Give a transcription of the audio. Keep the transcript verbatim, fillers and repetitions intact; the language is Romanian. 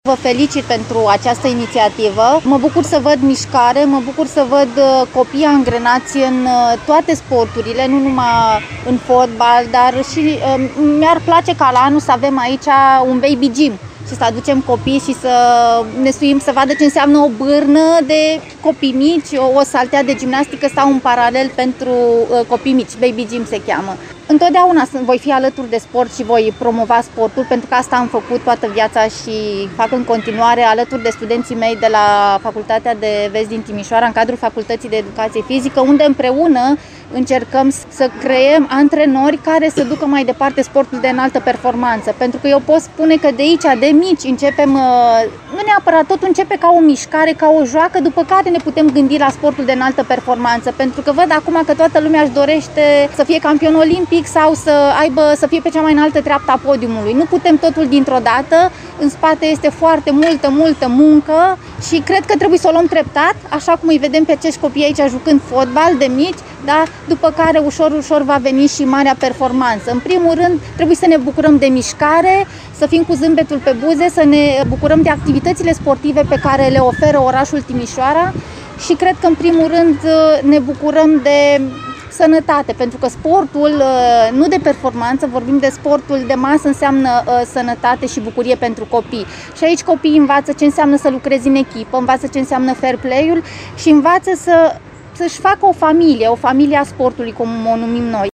Vă felicit pentru această inițiativă. Mă bucur să văd mișcare, mă bucur să văd copii angrenați în toate sporturile, nu numai în fotbal, dar și mi-ar place ca la anul să avem aici un baby gym și să aducem copii și să ne suim să vadă ce înseamnă o bârnă de copii mici, o saltea de gimnastică sau un paralel pentru copii mici, baby gym se cheamă. Întotdeauna voi fi alături de sport și voi promova sportul, pentru că asta am făcut toată viața și fac în continuare alături de studenții mei de la Facultatea de Vest din Timișoara, în cadrul Facultății de Educație Fizică, unde împreună încercăm să creăm antrenori care să ducă mai departe sportul de înaltă performanță. Pentru că eu pot spune că de aici, de mici, începem, nu neapărat, totul începe ca o mișcare, ca o joacă, după care ne putem gândi la sportul de înaltă performanță. Pentru că văd acum că toată lumea își dorește să fie campion olimpic sau să aibă, să fie pe cea mai înaltă treaptă a podiumului. Nu putem totul dintr-o dată, în spate este foarte multă, multă muncă și cred că trebuie să o luăm treptat, așa cum îi vedem pe acești copii aici jucând fotbal de mici, da? După care ușor, ușor va veni și marea performanță. În primul rând, trebuie să ne bucurăm de mișcare, să fim cu zâmbetul pe buze, să ne bucurăm de activitățile sportive pe care le oferă orașul Timișoara și cred că în primul rând ne bucurăm de sănătate, pentru că sportul nu de performanță, vorbim de sportul de masă, înseamnă sănătate și bucurie pentru copii. Și aici copiii învață ce înseamnă să lucrezi în echipă, învață ce înseamnă fair play-ul și învață să, să-și facă o familie, o familie a sportului, cum o numim noi.